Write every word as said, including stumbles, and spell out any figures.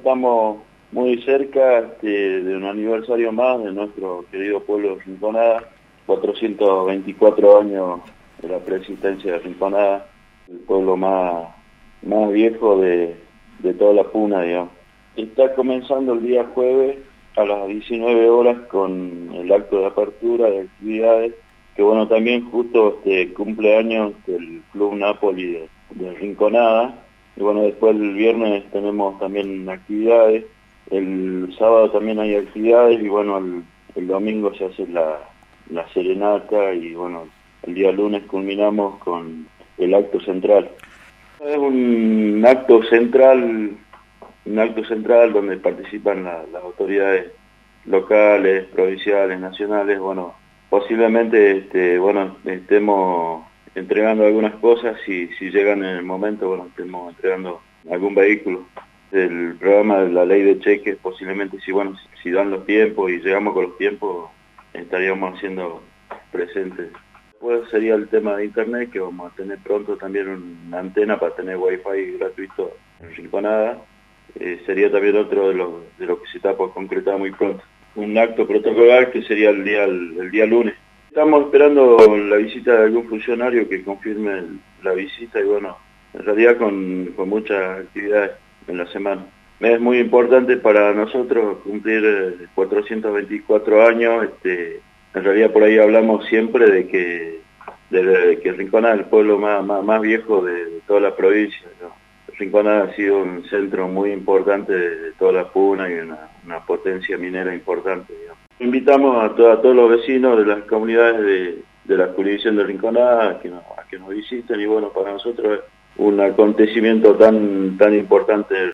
Estamos muy cerca este, de un aniversario más de nuestro querido pueblo Rinconada, cuatrocientos veinticuatro años de la preexistencia de Rinconada, el pueblo más, más viejo de, de toda la Puna, digamos. Está comenzando el día jueves a las diecinueve horas con el acto de apertura de actividades, que bueno, también justo este, cumpleaños del Club Napoli de, de Rinconada. Y bueno, después el viernes tenemos también actividades, el sábado también hay actividades y bueno, el, el domingo se hace la, la serenata y bueno, el día lunes culminamos con el acto central. Es un acto central, un acto central donde participan la, las autoridades locales, provinciales, nacionales. Bueno, posiblemente este, bueno, estemos entregando algunas cosas, si, si llegan en el momento, bueno, estemos entregando algún vehículo. El programa de la ley de cheques, posiblemente si bueno, si, si dan los tiempos y llegamos con los tiempos, estaríamos haciendo presentes. Después sería el tema de internet, que vamos a tener pronto también una antena para tener wifi gratuito en Rinconada. Eh, sería también otro de lo, de lo que se está por concretar muy pronto. Un acto protocolar que sería el día, el, el día lunes. Estamos esperando la visita de algún funcionario que confirme el, la visita y bueno, en realidad con, con muchas actividades en la semana. Es muy importante para nosotros cumplir cuatrocientos veinticuatro años. Este, en realidad por ahí hablamos siempre de que, de, de que Rinconada es el pueblo más, más, más viejo de, de toda la provincia, ¿no? Rinconada ha sido un centro muy importante de, de toda la Puna y una, una potencia minera importante, digamos. Invitamos a, to a todos los vecinos de las comunidades de, de la jurisdicción de Rinconada a que, nos, a que nos visiten y bueno, para nosotros es un acontecimiento tan, tan importante